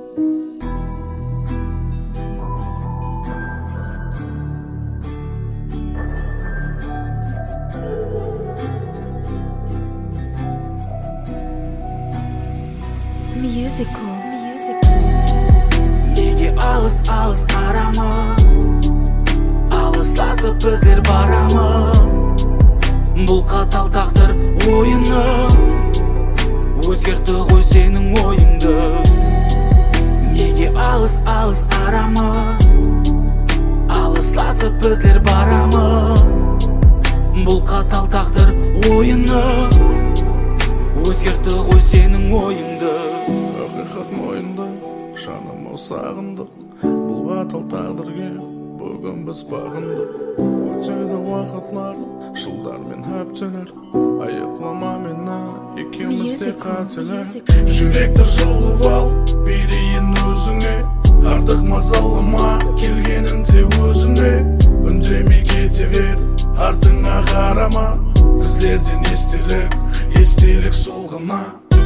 Неге алыс арамыз, алысласып біздер барамыз. Бұл қатал тағдыр ойыны өзгерті ғой сенің ойыңды. Неге алыс арамыз, алысласып біздер барамыз. Бұл қатал тағдыр ойыны өзгерті ғой сенің ойыңды. Ақиқат мойынды, жаным сағындық. Бұл қатал тағдырге бүгін біз бағындық. Өтеді уақытлар, жылдар мен әптелер. Айыплама мені, екеуміз де қателер. Жүректі жұлып ал, берейін өзіңе. Артық мазалама, келгенінде өзіңе. Үндемей кете бер, артыңа қарама. Біздерден естелік сол ғана.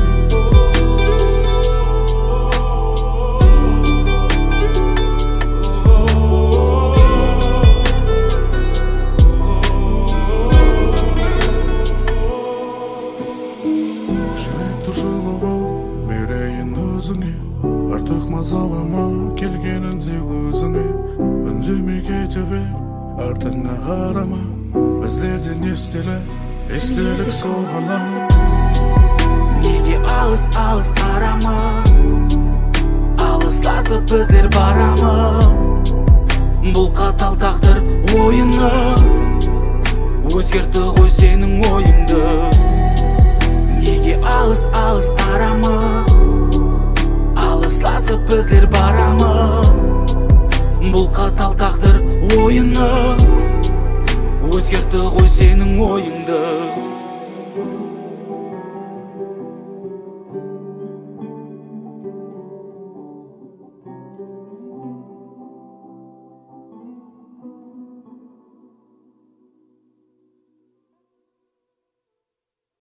Жүректі жұлып ал, берейін өзіңе. Артық мазалама, келгенінде өзіңе. Үндемей кете бер, артыңа қарама. Біздерден естелік сол ғана. Неге алыс арамыз, алысласып біздер барамыз. Бұл қатал тағдыр ойыны өзгерті ғой сенің ойыңды. Неге алыс арамыз, алысласып біздер барамыз. Бұл қатал тағдыр ойыны өзгерті ғой сенің ойыңды.